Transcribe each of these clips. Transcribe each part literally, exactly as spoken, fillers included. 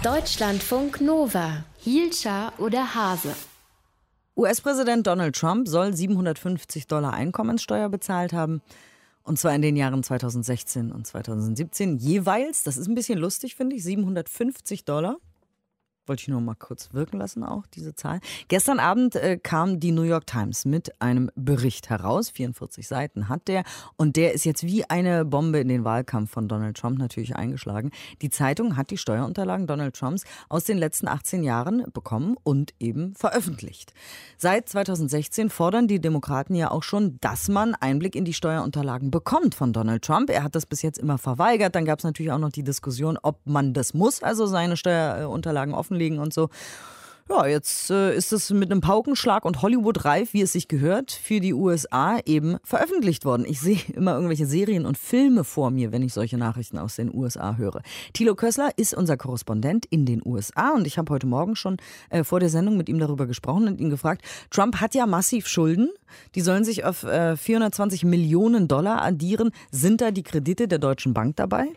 Deutschlandfunk Nova. Hielscher oder Hase? U S-Präsident Donald Trump soll siebenhundertfünfzig Dollar Einkommenssteuer bezahlt haben. Und zwar in den Jahren zweitausendsechzehn und zweitausendsiebzehn jeweils. Das ist ein bisschen lustig, finde ich. siebenhundertfünfzig Dollar. Wollte ich nur mal kurz wirken lassen, auch diese Zahl. Gestern Abend äh, kam die New York Times mit einem Bericht heraus. vierundvierzig Seiten hat der. Und der ist jetzt wie eine Bombe in den Wahlkampf von Donald Trump natürlich eingeschlagen. Die Zeitung hat die Steuerunterlagen Donald Trumps aus den letzten achtzehn Jahren bekommen und eben veröffentlicht. Seit zweitausendsechzehn fordern die Demokraten ja auch schon, dass man Einblick in die Steuerunterlagen bekommt von Donald Trump. Er hat das bis jetzt immer verweigert. Dann gab es natürlich auch noch die Diskussion, ob man das muss, also seine Steuerunterlagen offen liegen und so. Ja, jetzt äh, ist es mit einem Paukenschlag und Hollywood-reif, wie es sich gehört, für die U S A eben veröffentlicht worden. Ich sehe immer irgendwelche Serien und Filme vor mir, wenn ich solche Nachrichten aus den U S A höre. Thilo Kössler ist unser Korrespondent in den U S A und ich habe heute Morgen schon äh, vor der Sendung mit ihm darüber gesprochen und ihn gefragt, Trump hat ja massiv Schulden, die sollen sich auf äh, vierhundertzwanzig Millionen Dollar addieren. Sind da die Kredite der Deutschen Bank dabei?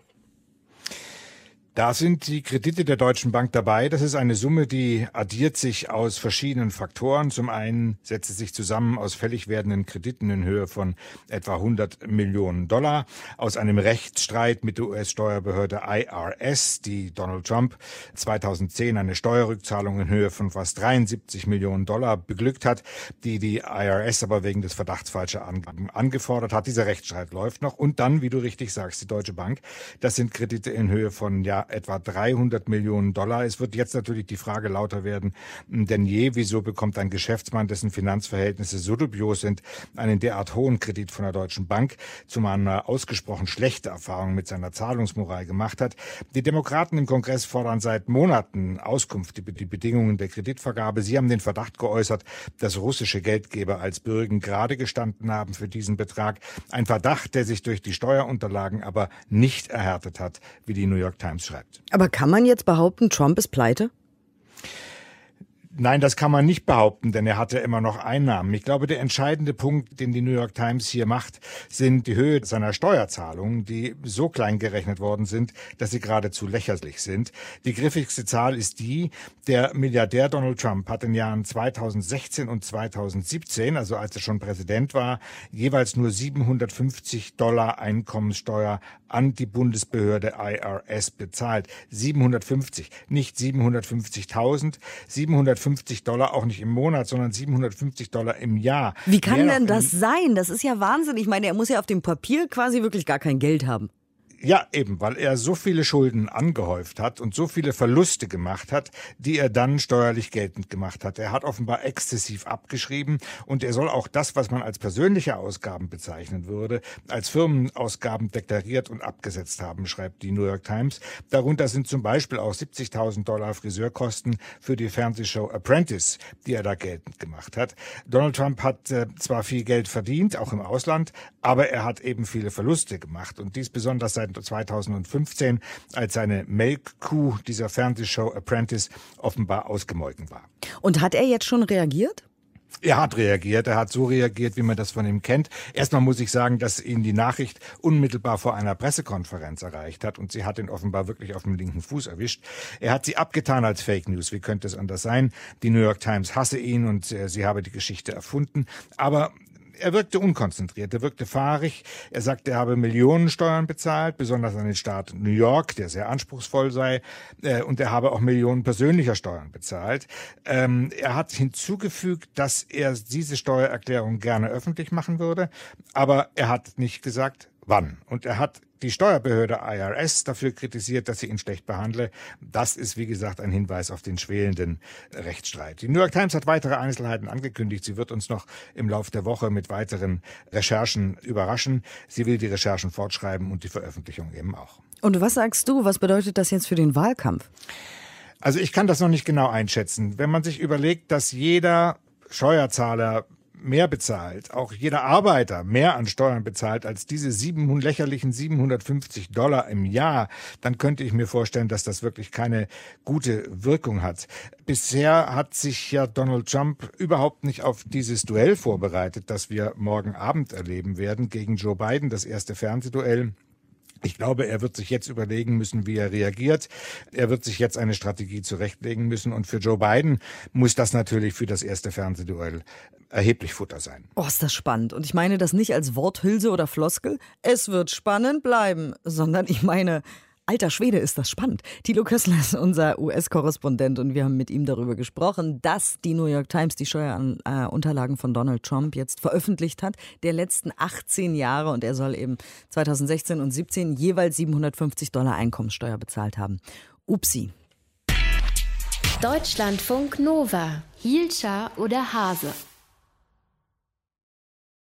Da sind die Kredite der Deutschen Bank dabei. Das ist eine Summe, die addiert sich aus verschiedenen Faktoren. Zum einen setzt es sich zusammen aus fällig werdenden Krediten in Höhe von etwa hundert Millionen Dollar, aus einem Rechtsstreit mit der U S-Steuerbehörde I R S, die Donald Trump zweitausendzehn eine Steuerrückzahlung in Höhe von fast dreiundsiebzig Millionen Dollar beglückt hat, die die I R S aber wegen des Verdachts falscher Angaben angefordert hat. Dieser Rechtsstreit läuft noch. Und dann, wie du richtig sagst, die Deutsche Bank. Das sind Kredite in Höhe von ja etwa dreihundert Millionen Dollar. Es wird jetzt natürlich die Frage lauter werden denn je, wieso bekommt ein Geschäftsmann, dessen Finanzverhältnisse so dubios sind, einen derart hohen Kredit von der Deutschen Bank, zumal man eine ausgesprochen schlechte Erfahrung mit seiner Zahlungsmoral gemacht hat. Die Demokraten im Kongress fordern seit Monaten Auskunft über die Bedingungen der Kreditvergabe. Sie haben den Verdacht geäußert, dass russische Geldgeber als Bürgen gerade gestanden haben für diesen Betrag. Ein Verdacht, der sich durch die Steuerunterlagen aber nicht erhärtet hat, wie die New York Times schreibt. Aber kann man jetzt behaupten, Trump ist pleite? Nein, das kann man nicht behaupten, denn er hat ja immer noch Einnahmen. Ich glaube, der entscheidende Punkt, den die New York Times hier macht, sind die Höhe seiner Steuerzahlungen, die so klein gerechnet worden sind, dass sie geradezu lächerlich sind. Die griffigste Zahl ist die, der Milliardär Donald Trump hat in den Jahren zweitausendsechzehn und zweitausendsiebzehn, also als er schon Präsident war, jeweils nur siebenhundertfünfzig Dollar Einkommenssteuer an die Bundesbehörde I R S bezahlt. siebenhundertfünfzig, nicht siebenhundertfünfzigtausend, siebenhundertfünfzig Dollar auch nicht im Monat, sondern siebenhundertfünfzig Dollar im Jahr. Wie kann denn das sein? Das ist ja Wahnsinn. Ich meine, er muss ja auf dem Papier quasi wirklich gar kein Geld haben. Ja, eben, weil er so viele Schulden angehäuft hat und so viele Verluste gemacht hat, die er dann steuerlich geltend gemacht hat. Er hat offenbar exzessiv abgeschrieben und er soll auch das, was man als persönliche Ausgaben bezeichnen würde, als Firmenausgaben deklariert und abgesetzt haben, schreibt die New York Times. Darunter sind zum Beispiel auch siebzigtausend Dollar Friseurkosten für die Fernsehshow Apprentice, die er da geltend gemacht hat. Donald Trump hat äh, zwar viel Geld verdient, auch im Ausland, aber er hat eben viele Verluste gemacht und dies besonders seit zweitausendfünfzehn, als seine Melkkuh dieser Fernsehshow Apprentice offenbar ausgemolken war. Und hat er jetzt schon reagiert? Er hat reagiert, er hat so reagiert, wie man das von ihm kennt. Erstmal muss ich sagen, dass ihn die Nachricht unmittelbar vor einer Pressekonferenz erreicht hat und sie hat ihn offenbar wirklich auf dem linken Fuß erwischt. Er hat sie abgetan als Fake News, wie könnte es anders sein? Die New York Times hasse ihn und äh, sie habe die Geschichte erfunden, aber er wirkte unkonzentriert, er wirkte fahrig. Er sagte, er habe Millionen Steuern bezahlt, besonders an den Staat New York, der sehr anspruchsvoll sei. Äh, und er habe auch Millionen persönlicher Steuern bezahlt. Ähm, er hat hinzugefügt, dass er diese Steuererklärung gerne öffentlich machen würde. Aber er hat nicht gesagt, wann. Und er hat die Steuerbehörde I R S dafür kritisiert, dass sie ihn schlecht behandle. Das ist, wie gesagt, ein Hinweis auf den schwelenden Rechtsstreit. Die New York Times hat weitere Einzelheiten angekündigt. Sie wird uns noch im Laufe der Woche mit weiteren Recherchen überraschen. Sie will die Recherchen fortschreiben und die Veröffentlichung eben auch. Und was sagst du, was bedeutet das jetzt für den Wahlkampf? Also ich kann das noch nicht genau einschätzen. Wenn man sich überlegt, dass jeder Steuerzahler mehr bezahlt, auch jeder Arbeiter mehr an Steuern bezahlt als diese sieben, lächerlichen siebenhundertfünfzig Dollar im Jahr, dann könnte ich mir vorstellen, dass das wirklich keine gute Wirkung hat. Bisher hat sich ja Donald Trump überhaupt nicht auf dieses Duell vorbereitet, das wir morgen Abend erleben werden gegen Joe Biden, das erste Fernsehduell. Ich glaube, er wird sich jetzt überlegen müssen, wie er reagiert. Er wird sich jetzt eine Strategie zurechtlegen müssen. Und für Joe Biden muss das natürlich für das erste Fernsehduell erheblich Futter sein. Oh, ist das spannend. Und ich meine das nicht als Worthülse oder Floskel. Es wird spannend bleiben. Sondern ich meine, alter Schwede, ist das spannend. Thilo Kössler ist unser U S-Korrespondent und wir haben mit ihm darüber gesprochen, dass die New York Times die Steuerunterlagen von Donald Trump jetzt veröffentlicht hat, der letzten achtzehn Jahre, und er soll eben zweitausendsechzehn und siebzehn jeweils siebenhundertfünfzig Dollar Einkommenssteuer bezahlt haben. Upsi. Deutschlandfunk Nova. Hielscher oder Hase?